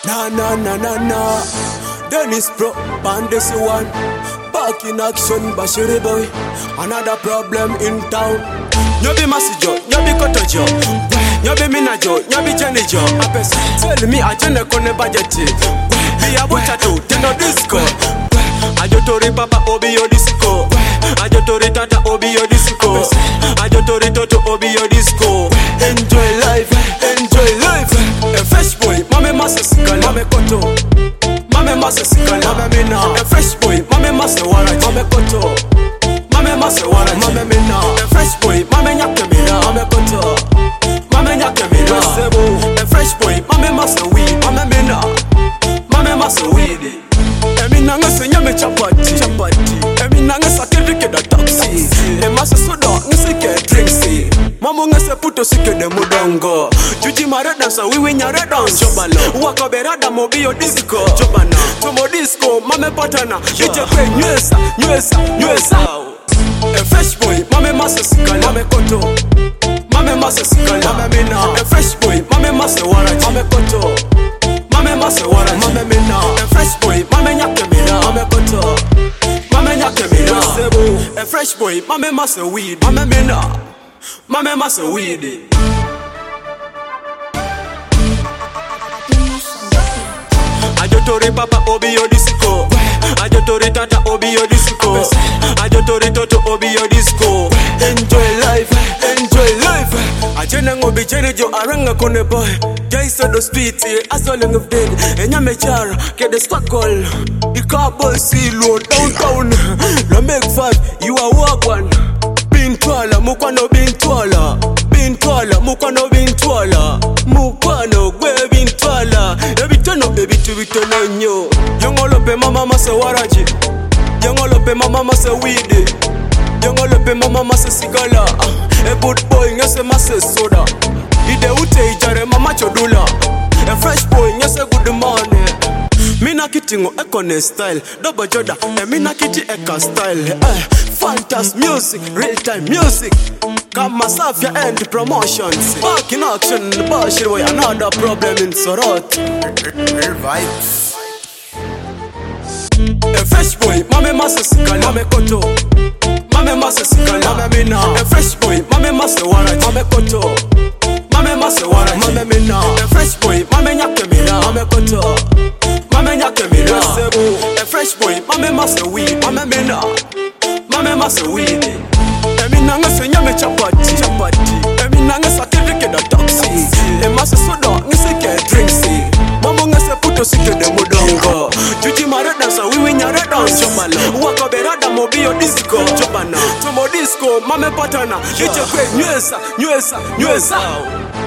Na. Dennis Pro, Bandesi one. Back in action, Bashiri boy. Another problem in town. Nyobi Masijo, Nyobi Kotojo. Nyobi Minajo, Nyobi Jenijo. Tell me, I jene kone budgeti. Be a butatu, tendo disco. Ajotori papa obi yo disco. Ajotori tata obi yo disco. Ajotori toto obi yo disco. Enjoy life. A fresh boy, mame masa sikala. Mame koto. Mame masa sikala. Mame mina. A fresh boy, mame masa waraji. Mame koto. Mame masa waraji. Mame mina. A fresh boy, mame nyake mina. Mame koto. Mame nyake mina. A fresh boy, mame masa weed. Mame mina. Mame masa weed. Emi nanga se nyame chapati. Emi nanga sa kirike da taxi. Ema se soda ngase ke drinksi. Mamu ngase puto sike de mudongo. Juji marada sa wiwi nyare dance. Jobalo waka berada mobi yo disco. Jobana tomo disco mame patana. Ije kwe nywesa. A fresh boy mame masa sikala. Mame koto. Mame masa sikala. Mame mina. A fresh boy mame masa waraji. Mame koto. Mame masa waraji. Mame mina. A fresh boy mame nyake mina. Mame koto. Mame nyake mina. A fresh boy mame masa weed. Mame mina. Mame masa weed. Ajotori papa obi yo disco. Ajotori tata obi yo disco. Ajotori toto obi yo disco. Enjoy life. Ajene ngobi jene jo aranga kone boy. Jaiso do street asoling of dead. Enyame chara ke the squakol. The car boy silo downtown. La make five you are walk one. Bintwala mukwano bintwala. Mukwano bintwala. Mukwano gwe bintwala. Ebitono ebitubitono nyo. Yongolope mama masa waraji. Yongolope mama masa weed. Yongolope mama masa sigala. A good boy ngese masa soda. Ide ute ijare mama chodula. A fresh boy ngese good money. Mina kitingo ekone style. Double joda. Mina kiti eka style. Fantas music, real time music. Kama Safia and promotions. Back in action, Bashir boy, another problem in Sorot. Vibes. A fresh boy, mame masa sikala. Mame koto. Mame masa sikala. Mame mina. A fresh boy, mame masa waraji. Mame koto. Mame masa waraji. Mame mina. A fresh boy, mame nyake mina. Mame koto. Mame nyake mina. A fresh boy, mame masa weed. Mame mina. Mame masa weed. Emi nanga se nyame chapati. Emi nanga sa kirike da taxi. Ema se soda ngase ke drinksi. Mamu ngase puto sike de mudongo. Juji marada sa wiwi nyare dance. Jobalo waka berada mobi yo disco. Jobana tomo disco mame patana. Ije kwe nywesa.